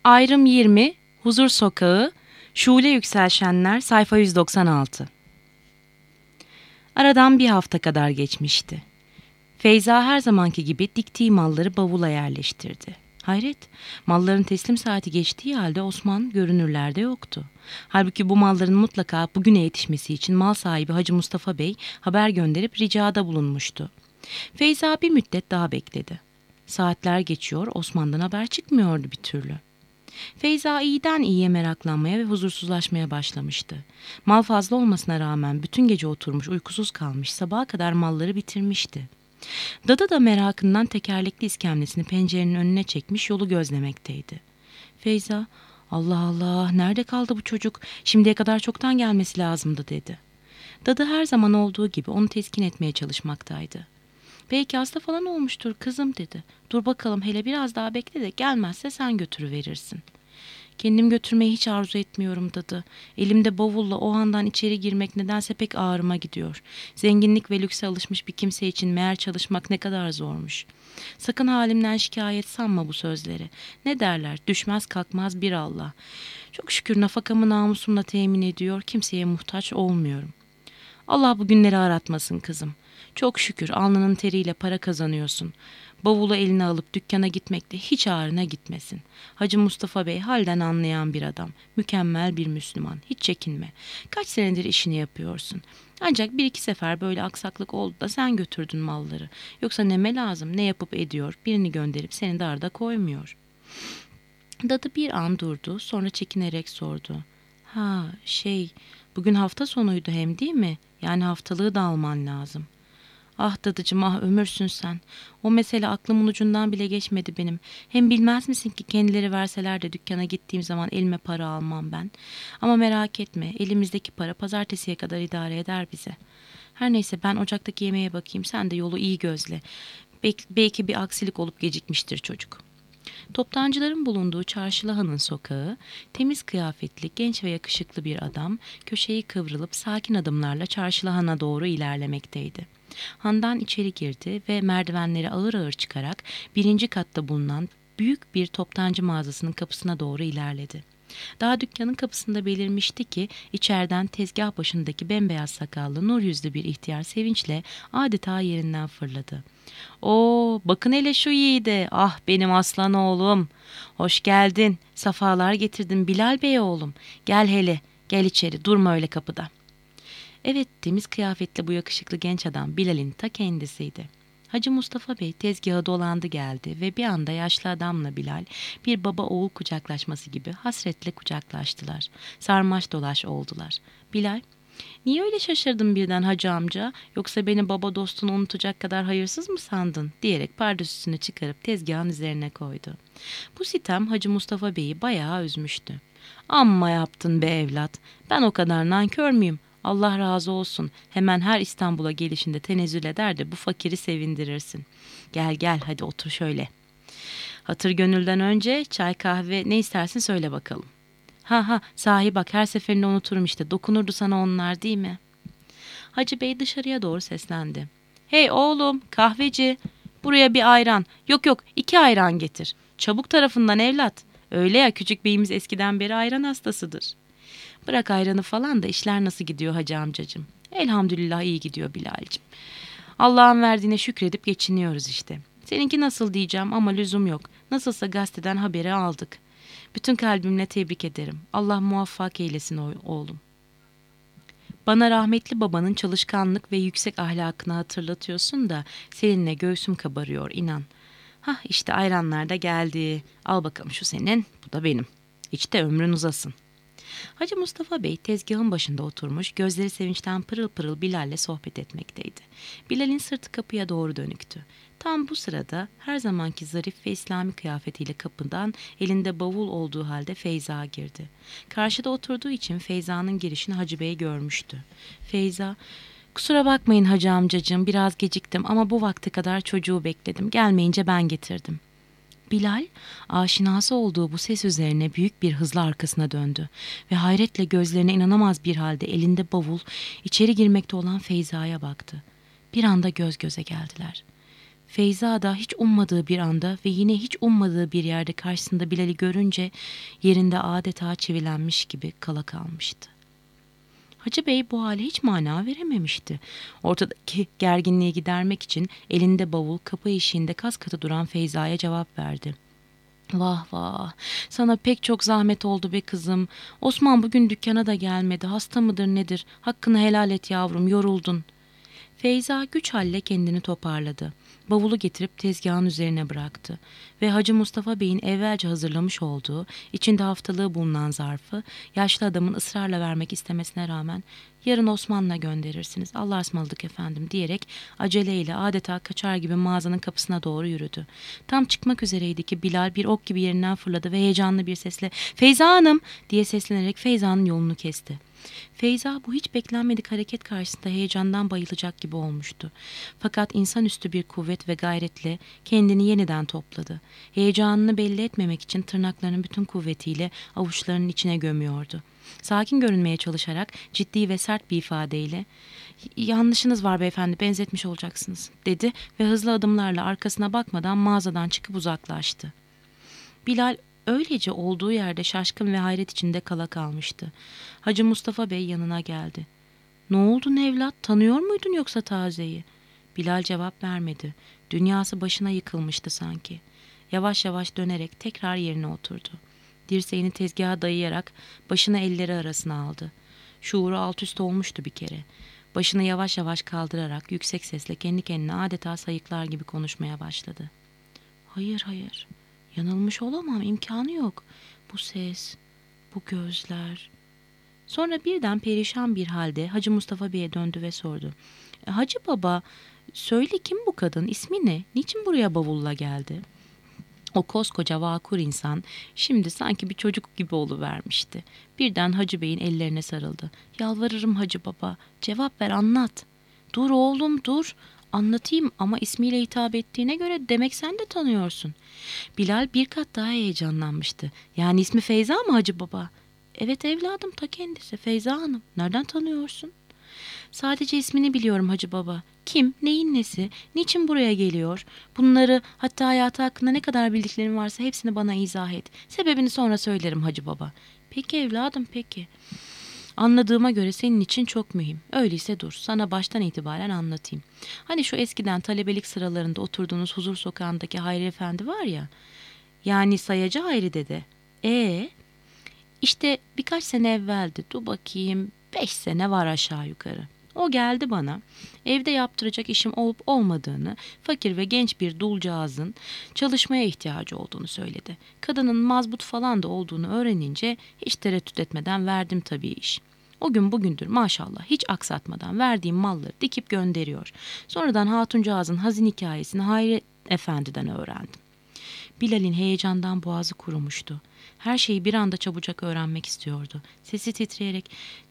Ayrım 20, Huzur Sokağı, Şule Yükselşenler, sayfa 196. Aradan bir hafta kadar geçmişti. Feyza her zamanki gibi diktiği malları bavula yerleştirdi. Hayret, malların teslim saati geçtiği halde Osman görünürlerde yoktu. Halbuki bu malların mutlaka bugüne yetişmesi için mal sahibi Hacı Mustafa Bey haber gönderip ricada bulunmuştu. Feyza bir müddet daha bekledi. Saatler geçiyor, Osman'dan haber çıkmıyordu bir türlü. Feyza iyiden iyiye meraklanmaya ve huzursuzlaşmaya başlamıştı. Mal fazla olmasına rağmen bütün gece oturmuş uykusuz kalmış, sabaha kadar malları bitirmişti. Dadı da merakından tekerlekli iskemlesini pencerenin önüne çekmiş yolu gözlemekteydi. Feyza, "Allah Allah, nerede kaldı bu çocuk? Şimdiye kadar çoktan gelmesi lazımdı," dedi. Dadı her zaman olduğu gibi onu teskin etmeye çalışmaktaydı. "Belki hasta falan olmuştur kızım," dedi. "Dur bakalım, hele biraz daha bekle de gelmezse sen götürüverirsin." "Kendim götürmeyi hiç arzu etmiyorum dadı. Elimde bavulla o handan içeri girmek nedense pek ağrıma gidiyor. Zenginlik ve lükse alışmış bir kimse için meğer çalışmak ne kadar zormuş. Sakın halimden şikayet sanma bu sözleri. Ne derler, düşmez kalkmaz bir Allah. Çok şükür nafakamı namusumla temin ediyor, kimseye muhtaç olmuyorum. Allah bu günleri aratmasın kızım. Çok şükür alnının teriyle para kazanıyorsun. Bavulu eline alıp dükkana gitmek de hiç ağrına gitmesin. Hacı Mustafa Bey halden anlayan bir adam. Mükemmel bir Müslüman. Hiç çekinme. Kaç senedir işini yapıyorsun. Ancak bir iki sefer böyle aksaklık oldu da sen götürdün malları. Yoksa neme lazım, ne yapıp ediyor, birini gönderip seni darda koymuyor." Dadı bir an durdu, sonra çekinerek sordu. "Ha, bugün hafta sonuydu hem, değil mi? Yani haftalığı da alman lazım." "Ah dadıcığım, ah ömürsün sen. O mesele aklımın ucundan bile geçmedi benim. Hem bilmez misin ki kendileri verseler de dükkana gittiğim zaman elime para almam ben. Ama merak etme, elimizdeki para pazartesiye kadar idare eder bize. Her neyse, ben ocaktaki yemeğe bakayım, sen de yolu iyi gözle. Belki bir aksilik olup gecikmiştir çocuk." Toptancıların bulunduğu Çarşılıhan'ın sokağı, temiz kıyafetli, genç ve yakışıklı bir adam köşeyi kıvrılıp sakin adımlarla Çarşılıhan'a doğru ilerlemekteydi. Handan içeri girdi ve merdivenleri ağır ağır çıkarak birinci katta bulunan büyük bir toptancı mağazasının kapısına doğru ilerledi. Daha dükkanın kapısında belirmişti ki içeriden tezgah başındaki bembeyaz sakallı nur yüzlü bir ihtiyar sevinçle adeta yerinden fırladı. "Oo, bakın hele şu yiğide, ah benim aslan oğlum. Hoş geldin, safalar getirdin Bilal Bey oğlum. Gel hele, gel içeri, durma öyle kapıda." Evet, temiz kıyafetli bu yakışıklı genç adam Bilal'in ta kendisiydi. Hacı Mustafa Bey tezgahı dolandı geldi ve bir anda yaşlı adamla Bilal bir baba oğul kucaklaşması gibi hasretle kucaklaştılar. Sarmaş dolaş oldular. Bilal, "Niye öyle şaşırdın birden hacı amca, yoksa beni baba dostunu unutacak kadar hayırsız mı sandın?" diyerek pardösüsünü çıkarıp tezgahın üzerine koydu. Bu sitem Hacı Mustafa Bey'i bayağı üzmüştü. "Amma yaptın be evlat, ben o kadar nankör müyüm? Allah razı olsun, hemen her İstanbul'a gelişinde tenezzül eder de bu fakiri sevindirirsin. Gel gel, hadi otur şöyle. Hatır gönülden önce çay kahve ne istersin söyle bakalım. Ha, sahi bak, her seferinde unuturum işte, dokunurdu sana onlar, değil mi?" Hacı Bey dışarıya doğru seslendi. "Hey oğlum, kahveci, buraya bir ayran, yok 2 ayran getir. Çabuk tarafından evlat. Öyle ya, küçük beyimiz eskiden beri ayran hastasıdır." "Bırak ayranı falan da işler nasıl gidiyor hacı amcacığım?" "Elhamdülillah iyi gidiyor Bilal'cim. Allah'ın verdiğine şükredip geçiniyoruz işte. Seninki nasıl diyeceğim ama lüzum yok. Nasılsa gazeteden haberi aldık. Bütün kalbimle tebrik ederim. Allah muvaffak eylesin oğlum. Bana rahmetli babanın çalışkanlık ve yüksek ahlakını hatırlatıyorsun da seninle göğsüm kabarıyor, inan. Hah, işte ayranlar da geldi. Al bakalım, şu senin, bu da benim. İç de ömrün uzasın." Hacı Mustafa Bey tezgahın başında oturmuş, gözleri sevinçten pırıl pırıl Bilal'le sohbet etmekteydi. Bilal'in sırtı kapıya doğru dönüktü. Tam bu sırada her zamanki zarif ve İslami kıyafetiyle kapıdan elinde bavul olduğu halde Feyza girdi. Karşıda oturduğu için Feyza'nın girişini Hacı Bey görmüştü. Feyza, "Kusura bakmayın hacı amcacığım, biraz geciktim ama bu vakte kadar çocuğu bekledim. Gelmeyince ben getirdim." Bilal, aşinası olduğu bu ses üzerine büyük bir hızla arkasına döndü ve hayretle gözlerine inanamaz bir halde elinde bavul içeri girmekte olan Feyza'ya baktı. Bir anda göz göze geldiler. Feyza da hiç ummadığı bir anda ve yine hiç ummadığı bir yerde karşısında Bilal'i görünce yerinde adeta çivilenmiş gibi kala kalmıştı. Hacı Bey bu hale hiç mana verememişti. Ortadaki gerginliği gidermek için elinde bavul, kapı eşiğinde kas katı duran Feyza'ya cevap verdi. Vah vah, sana pek çok zahmet oldu be kızım. Osman bugün dükkana da gelmedi. Hasta mıdır nedir? Hakkını helal et yavrum, yoruldun. Feyza güç halle kendini toparladı. Bavulu getirip tezgahın üzerine bıraktı ve Hacı Mustafa Bey'in evvelce hazırlamış olduğu, içinde haftalığı bulunan zarfı yaşlı adamın ısrarla vermek istemesine rağmen "Yarın Osman'la gönderirsiniz, Allah'a ısmarladık efendim" diyerek aceleyle adeta kaçar gibi mağazanın kapısına doğru yürüdü. Tam çıkmak üzereydi ki Bilal bir ok gibi yerinden fırladı ve heyecanlı bir sesle "Feyza Hanım!" diye seslenerek Feyza'nın yolunu kesti. Feyza bu hiç beklenmedik hareket karşısında heyecandan bayılacak gibi olmuştu. Fakat insanüstü bir kuvvet ve gayretle kendini yeniden topladı. Heyecanını belli etmemek için tırnaklarının bütün kuvvetiyle avuçlarının içine gömüyordu. Sakin görünmeye çalışarak ciddi ve sert bir ifadeyle "Yanlışınız var beyefendi, benzetmiş olacaksınız" dedi ve hızlı adımlarla arkasına bakmadan mağazadan çıkıp uzaklaştı. Bilal öylece olduğu yerde şaşkın ve hayret içinde kala kalmıştı. Hacı Mustafa Bey yanına geldi. "Ne oldu evlat, tanıyor muydun yoksa tazeyi?" Bilal cevap vermedi. Dünyası başına yıkılmıştı sanki. Yavaş yavaş dönerek tekrar yerine oturdu. Dirseğini tezgaha dayayarak başını elleri arasına aldı. Şuuru alt üst olmuştu bir kere. Başını yavaş yavaş kaldırarak yüksek sesle kendi kendine adeta sayıklar gibi konuşmaya başladı. "Hayır, hayır. Yanılmış olamam, imkanı yok. Bu ses, bu gözler." Sonra birden perişan bir halde Hacı Mustafa Bey'e döndü ve sordu. "Hacı baba, söyle kim bu kadın, ismi ne, niçin buraya bavulla geldi?" O koskoca vakur insan şimdi sanki bir çocuk gibi oluvermişti. Birden Hacı Bey'in ellerine sarıldı. "Yalvarırım Hacı baba, cevap ver, anlat." "Dur oğlum dur, anlatayım ama ismiyle hitap ettiğine göre demek sen de tanıyorsun." Bilal bir kat daha heyecanlanmıştı. "Yani ismi Feyza mı Hacı baba?" "Evet evladım, ta kendisi Feyza Hanım. Nereden tanıyorsun?" "Sadece ismini biliyorum Hacı baba. Kim, neyin nesi, niçin buraya geliyor? Bunları, hatta hayatı hakkında ne kadar bildiklerin varsa hepsini bana izah et. Sebebini sonra söylerim Hacı baba." "Peki evladım, peki. Anladığıma göre senin için çok mühim. Öyleyse dur, sana baştan itibaren anlatayım. Hani şu eskiden talebelik sıralarında oturduğunuz Huzur Sokağı'ndaki Hayri Efendi var ya, yani Sayacı Hayri dede. İşte birkaç sene evveldi, dur bakayım, 5 sene var aşağı yukarı. O geldi bana, evde yaptıracak işim olup olmadığını, fakir ve genç bir dulcağızın çalışmaya ihtiyacı olduğunu söyledi. Kadının mazbut falan da olduğunu öğrenince hiç tereddüt etmeden verdim tabii iş. O gün bugündür maşallah hiç aksatmadan verdiğim malları dikip gönderiyor. Sonradan hatuncağızın hazin hikayesini Hayri Efendi'den öğrendim. Bilal'in heyecandan boğazı kurumuştu. Her şeyi bir anda çabucak öğrenmek istiyordu. Sesi titreyerek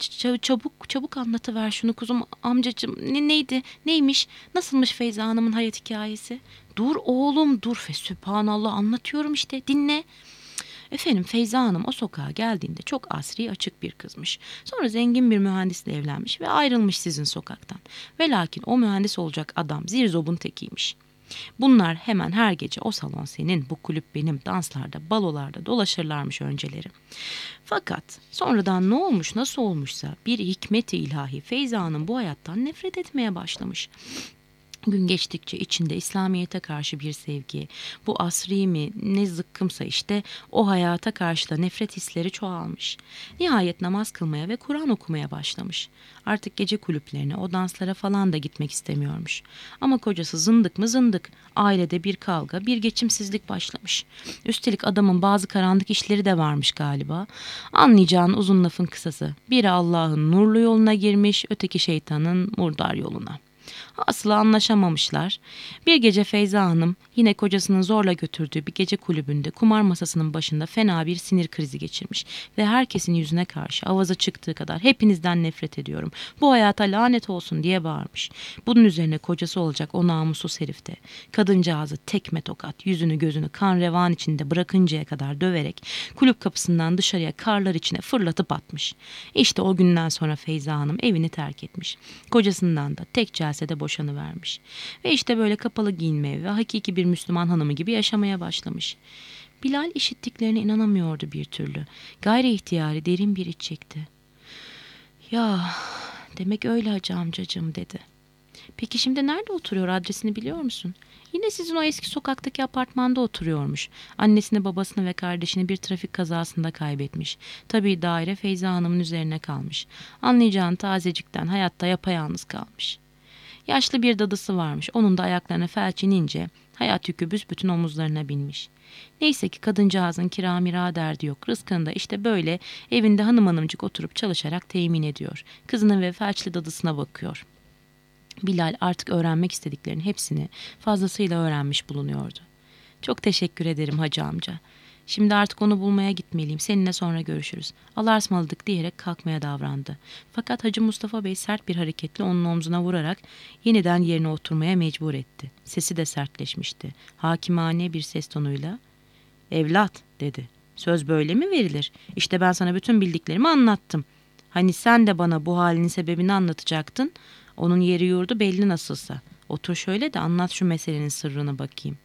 çabuk anlatıver şunu kuzum amcacığım, neydi, neymiş, nasılmış Feyza Hanım'ın hayat hikayesi?" "Dur oğlum dur, Sübhanallah, anlatıyorum işte, dinle." "Efendim Feyza Hanım o sokağa geldiğinde çok asri açık bir kızmış. Sonra zengin bir mühendisle evlenmiş ve ayrılmış sizin sokaktan. Ve lakin o mühendis olacak adam zirzobun tekiymiş. Bunlar hemen her gece o salon senin, bu kulüp benim, danslarda, balolarda dolaşırlarmış önceleri. Fakat sonradan ne olmuş nasıl olmuşsa bir hikmet-i ilahi Feyza Hanım bu hayattan nefret etmeye başlamış. Gün geçtikçe içinde İslamiyet'e karşı bir sevgi, bu asri mi ne zıkkımsa işte o hayata karşı da nefret hisleri çoğalmış. Nihayet namaz kılmaya ve Kur'an okumaya başlamış. Artık gece kulüplerine, o danslara falan da gitmek istemiyormuş. Ama kocası zındık mı zındık. Ailede bir kavga, bir geçimsizlik başlamış. Üstelik adamın bazı karanlık işleri de varmış galiba. Anlayacağın uzun lafın kısası. Biri Allah'ın nurlu yoluna girmiş, öteki şeytanın murdar yoluna. Asla anlaşamamışlar. Bir gece Feyza Hanım yine kocasının zorla götürdüğü bir gece kulübünde kumar masasının başında fena bir sinir krizi geçirmiş ve herkesin yüzüne karşı avaza çıktığı kadar "Hepinizden nefret ediyorum, bu hayata lanet olsun" diye bağırmış. Bunun üzerine kocası olacak o namussuz herif de kadıncağızı tekme tokat, yüzünü gözünü kan revan içinde bırakıncaya kadar döverek kulüp kapısından dışarıya karlar içine fırlatıp atmış. İşte o günden sonra Feyza Hanım evini terk etmiş. Kocasından da tek celsede boşanıvermiş. Ve işte böyle kapalı giyinmeye ve hakiki bir Müslüman hanımı gibi yaşamaya başlamış. Bilal işittiklerine inanamıyordu bir türlü. Gayri ihtiyari derin bir iç çekti. Ya demek öyle hacı amcacığım dedi. Peki şimdi nerede oturuyor, adresini biliyor musun? Yine sizin o eski sokaktaki apartmanda oturuyormuş. Annesini, babasını ve kardeşini bir trafik kazasında kaybetmiş. Tabii daire Feyza Hanım'ın üzerine kalmış. Anlayacağın tazecikten hayatta yapayalnız kalmış. Yaşlı bir dadısı varmış. Onun da ayaklarına felç inince hayat yükü büsbütün omuzlarına binmiş. Neyse ki kadıncağızın kira mira derdi yok. Rızkını da işte böyle evinde hanım hanımcık oturup çalışarak temin ediyor. Kızının ve felçli dadısına bakıyor. Bilal artık öğrenmek istediklerinin hepsini fazlasıyla öğrenmiş bulunuyordu. Çok teşekkür ederim hacı amca. Şimdi artık onu bulmaya gitmeliyim. Seninle sonra görüşürüz. Allah'a ısmarladık diyerek kalkmaya davrandı. Fakat Hacı Mustafa Bey sert bir hareketle onun omzuna vurarak yeniden yerine oturmaya mecbur etti. Sesi de sertleşmişti. Hakimane bir ses tonuyla "Evlat," dedi. "Söz böyle mi verilir? İşte ben sana bütün bildiklerimi anlattım. Hani sen de bana bu halinin sebebini anlatacaktın. Onun yeri yurdu belli nasılsa. Otur şöyle de anlat şu meselenin sırrını bakayım."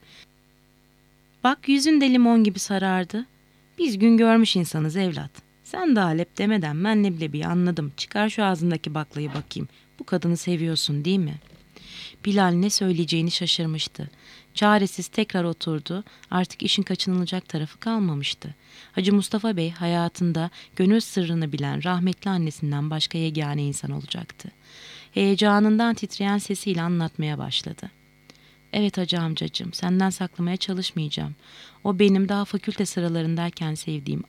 Bak yüzün de limon gibi sarardı. Biz gün görmüş insanız evlat. Sen de Halep demeden ben leblebiyi anladım. Çıkar şu ağzındaki baklayı bakayım. Bu kadını seviyorsun değil mi? Bilal ne söyleyeceğini şaşırmıştı. Çaresiz tekrar oturdu. Artık işin kaçınılacak tarafı kalmamıştı. Hacı Mustafa Bey hayatında gönül sırrını bilen rahmetli annesinden başka yegane insan olacaktı. Heyecanından titreyen sesiyle anlatmaya başladı. Evet hacı amcacığım, senden saklamaya çalışmayacağım. O benim daha fakülte sıralarındayken sevdiğim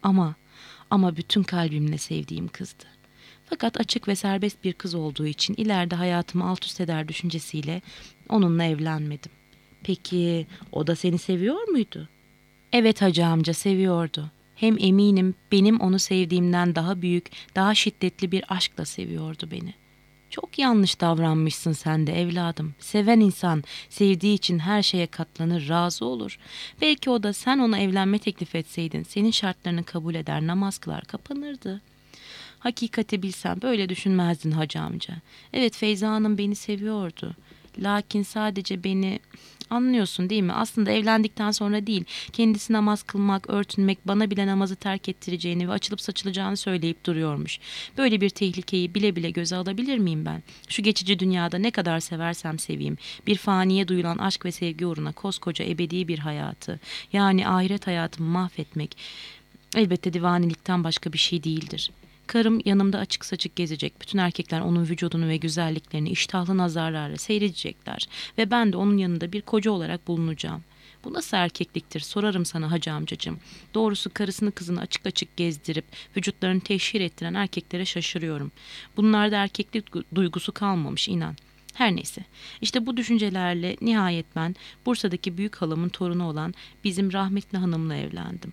ama bütün kalbimle sevdiğim kızdı. Fakat açık ve serbest bir kız olduğu için ileride hayatımı alt üst eder düşüncesiyle onunla evlenmedim. Peki o da seni seviyor muydu? Evet hacı amca, seviyordu. Hem eminim benim onu sevdiğimden daha büyük, daha şiddetli bir aşkla seviyordu beni. Çok yanlış davranmışsın sen de evladım. Seven insan sevdiği için her şeye katlanır, razı olur. Belki o da sen ona evlenme teklif etseydin senin şartlarını kabul eder, namaz kılar, kapanırdı. Hakikati bilsen böyle düşünmezdin hacı amca. Evet, Feyza Hanım beni seviyordu. Lakin sadece beni, anlıyorsun değil mi? Aslında evlendikten sonra değil, kendisi namaz kılmak, örtünmek, bana bile namazı terk ettireceğini ve açılıp saçılacağını söyleyip duruyormuş. Böyle bir tehlikeyi bile bile göze alabilir miyim ben? Şu geçici dünyada ne kadar seversem seveyim, bir faniye duyulan aşk ve sevgi uğruna koskoca ebedi bir hayatı, yani ahiret hayatımı mahvetmek elbette divanilikten başka bir şey değildir. Karım yanımda açık saçık gezecek. Bütün erkekler onun vücudunu ve güzelliklerini iştahlı nazarlarla seyredecekler. Ve ben de onun yanında bir koca olarak bulunacağım. Bu nasıl erkekliktir sorarım sana hacı amcacığım. Doğrusu karısını kızını açık açık gezdirip vücutlarını teşhir ettiren erkeklere şaşırıyorum. Bunlarda erkeklik duygusu kalmamış inan. Her neyse, işte bu düşüncelerle nihayet ben Bursa'daki büyük halamın torunu olan bizim rahmetli hanımla evlendim.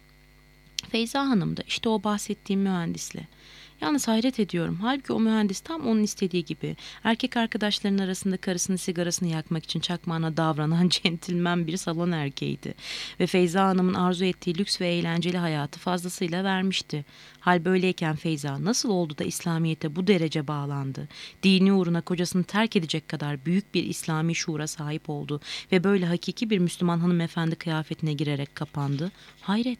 Feyza Hanım da işte o bahsettiğim mühendisle. Yalnız hayret ediyorum. Halbuki o mühendis tam onun istediği gibi. Erkek arkadaşlarının arasında karısının sigarasını yakmak için çakmağına davranan centilmen bir salon erkeğiydi. Ve Feyza Hanım'ın arzu ettiği lüks ve eğlenceli hayatı fazlasıyla vermişti. Hal böyleyken Feyza nasıl oldu da İslamiyet'e bu derece bağlandı? Dini uğruna kocasını terk edecek kadar büyük bir İslami şuura sahip oldu ve böyle hakiki bir Müslüman hanımefendi kıyafetine girerek kapandı. Hayret.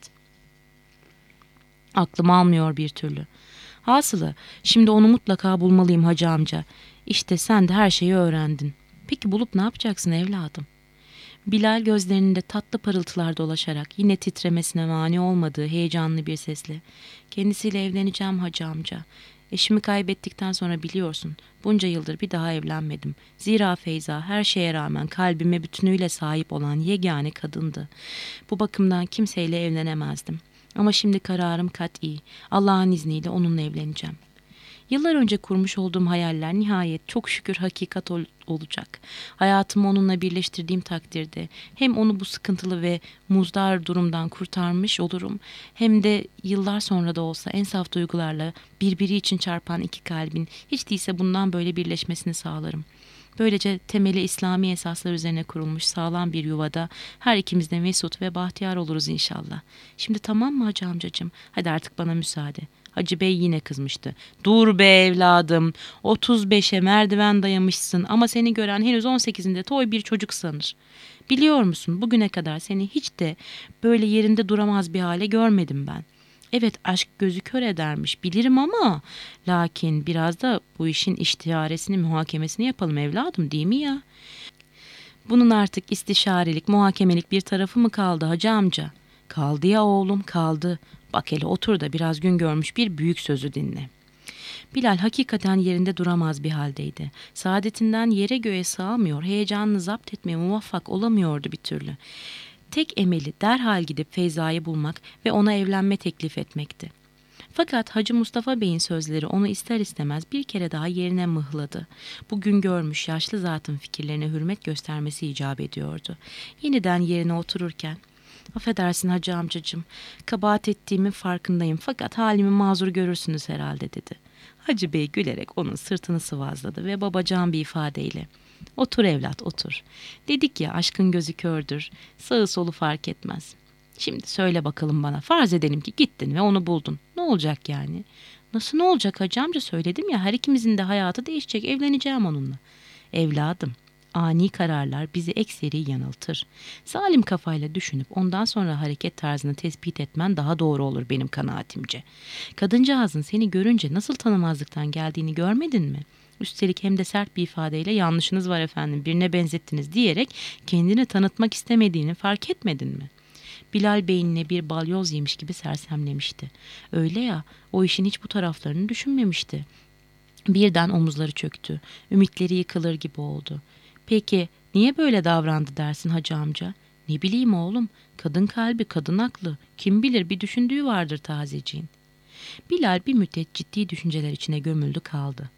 Aklım almıyor bir türlü. Hasılı, şimdi onu mutlaka bulmalıyım hacı amca. İşte sen de her şeyi öğrendin. Peki bulup ne yapacaksın evladım? Bilal gözlerinde tatlı parıltılar dolaşarak yine titremesine mani olmadığı heyecanlı bir sesle kendisiyle evleneceğim hacı amca. Eşimi kaybettikten sonra biliyorsun bunca yıldır bir daha evlenmedim. Zira Feyza her şeye rağmen kalbime bütünüyle sahip olan yegane kadındı. Bu bakımdan kimseyle evlenemezdim. Ama şimdi kararım kat'i. Allah'ın izniyle onunla evleneceğim. Yıllar önce kurmuş olduğum hayaller nihayet çok şükür hakikat olacak. Hayatımı onunla birleştirdiğim takdirde hem onu bu sıkıntılı ve muzdar durumdan kurtarmış olurum, hem de yıllar sonra da olsa en saf duygularla birbiri için çarpan iki kalbin hiç değilse bundan böyle birleşmesini sağlarım. Böylece temeli İslami esaslar üzerine kurulmuş sağlam bir yuvada her ikimiz de mesut ve bahtiyar oluruz inşallah. Şimdi tamam mı hacı amcacığım? Hadi artık bana müsaade. Hacı Bey yine kızmıştı. Dur be evladım, 35'e merdiven dayamışsın ama seni gören henüz 18'inde toy bir çocuk sanır. Biliyor musun, bugüne kadar seni hiç de böyle yerinde duramaz bir hale görmedim ben. Evet, aşk gözü kör edermiş bilirim ama lakin biraz da bu işin iştiharesini, muhakemesini yapalım evladım, değil mi ya? Bunun artık istişarelik, muhakemelik bir tarafı mı kaldı hacı amca? Kaldı ya oğlum, kaldı. Bak hele otur da biraz gün görmüş bir büyük sözü dinle. Bilal hakikaten yerinde duramaz bir haldeydi. Saadetinden yere göğe sığamıyor, heyecanını zapt etmeye muvaffak olamıyordu bir türlü. Tek emeli derhal gidip Feyza'yı bulmak ve ona evlenme teklif etmekti. Fakat Hacı Mustafa Bey'in sözleri onu ister istemez bir kere daha yerine mıhladı. Bugün görmüş yaşlı zatın fikirlerine hürmet göstermesi icap ediyordu. Yeniden yerine otururken, "Affedersin hacı amcacığım, kabahat ettiğimin farkındayım fakat halimi mazur görürsünüz herhalde," dedi. Hacı Bey gülerek onun sırtını sıvazladı ve babacan bir ifadeyle, "Otur evlat, otur. Dedik ya, aşkın gözü kördür, sağı solu fark etmez. Şimdi söyle bakalım bana, farz edelim ki gittin ve onu buldun. Ne olacak yani?" "Nasıl ne olacak hacı amca, söyledim ya, her ikimizin de hayatı değişecek, evleneceğim onunla." "Evladım, ani kararlar bizi ekseri yanıltır. Salim kafayla düşünüp ondan sonra hareket tarzını tespit etmen daha doğru olur benim kanaatimce. Kadıncağızın seni görünce nasıl tanımazlıktan geldiğini görmedin mi? Üstelik hem de sert bir ifadeyle 'yanlışınız var efendim, birine benzettiniz' diyerek kendini tanıtmak istemediğini fark etmedin mi?" Bilal beynine bir balyoz yemiş gibi sersemlemişti. Öyle ya, o işin hiç bu taraflarını düşünmemişti. Birden omuzları çöktü. Ümitleri yıkılır gibi oldu. "Peki niye böyle davrandı dersin hacı amca?" "Ne bileyim oğlum, kadın kalbi, kadın aklı. Kim bilir, bir düşündüğü vardır tazeciğin." Bilal bir müddet ciddi düşünceler içine gömüldü kaldı.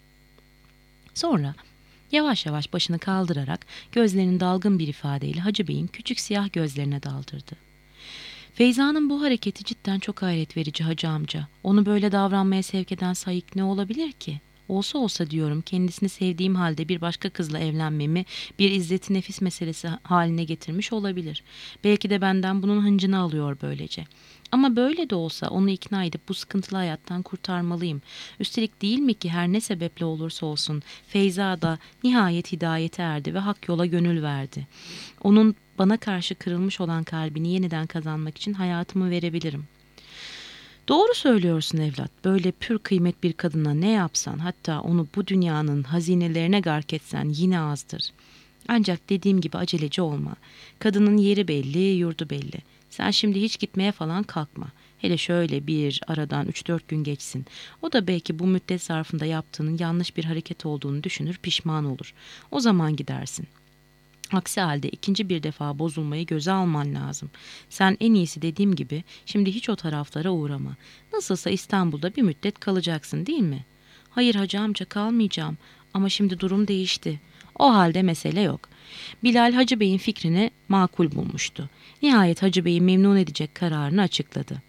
Sonra yavaş yavaş başını kaldırarak gözlerinin dalgın bir ifadeyle Hacı Bey'in küçük siyah gözlerine daldırdı. "Feyza'nın bu hareketi cidden çok hayret verici hacı amca. Onu böyle davranmaya sevk eden sayık ne olabilir ki? Olsa olsa diyorum, kendisini sevdiğim halde bir başka kızla evlenmemi bir izzeti nefis meselesi haline getirmiş olabilir. Belki de benden bunun hıncını alıyor böylece. Ama böyle de olsa onu ikna edip bu sıkıntılı hayattan kurtarmalıyım. Üstelik değil mi ki her ne sebeple olursa olsun Feyza da nihayet hidayete erdi ve hak yola gönül verdi. Onun bana karşı kırılmış olan kalbini yeniden kazanmak için hayatımı verebilirim." "Doğru söylüyorsun evlat. Böyle pür kıymet bir kadına ne yapsan, hatta onu bu dünyanın hazinelerine gark etsen yine azdır. Ancak dediğim gibi aceleci olma. Kadının yeri belli, yurdu belli. Sen şimdi hiç gitmeye falan kalkma. Hele şöyle bir aradan 3-4 gün geçsin. O da belki bu müddet zarfında yaptığının yanlış bir hareket olduğunu düşünür, pişman olur. O zaman gidersin. Aksi halde ikinci bir defa bozulmayı göze alman lazım. Sen en iyisi dediğim gibi şimdi hiç o taraflara uğrama. Nasılsa İstanbul'da bir müddet kalacaksın, değil mi?" "Hayır hacı amca, kalmayacağım ama şimdi durum değişti." "O halde mesele yok." Bilal Hacı Bey'in fikrini makul bulmuştu. Nihayet Hacı Bey'i memnun edecek kararını açıkladı.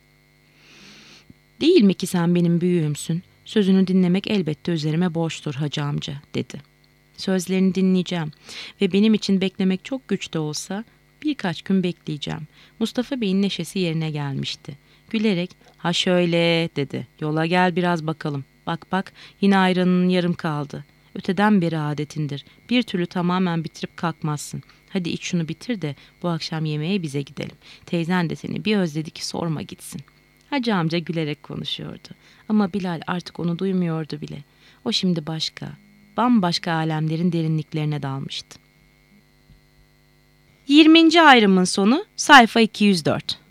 "Değil mi ki sen benim büyüğümsün? Sözünü dinlemek elbette üzerime borçtur hacı amca," dedi. "Sözlerini dinleyeceğim ve benim için beklemek çok güç de olsa birkaç gün bekleyeceğim." Mustafa Bey'in neşesi yerine gelmişti. Gülerek, "Ha şöyle," dedi. "Yola gel biraz bakalım. Bak bak, yine ayranın yarım kaldı. Öteden beri adetindir. Bir türlü tamamen bitirip kalkmazsın. Hadi iç şunu bitir de bu akşam yemeğe bize gidelim. Teyzen de seni bir özledi ki sorma gitsin." Hacı amca gülerek konuşuyordu. Ama Bilal artık onu duymuyordu bile. O şimdi başka, bambaşka alemlerin derinliklerine dalmıştı. 20. ayrımın sonu, sayfa 204.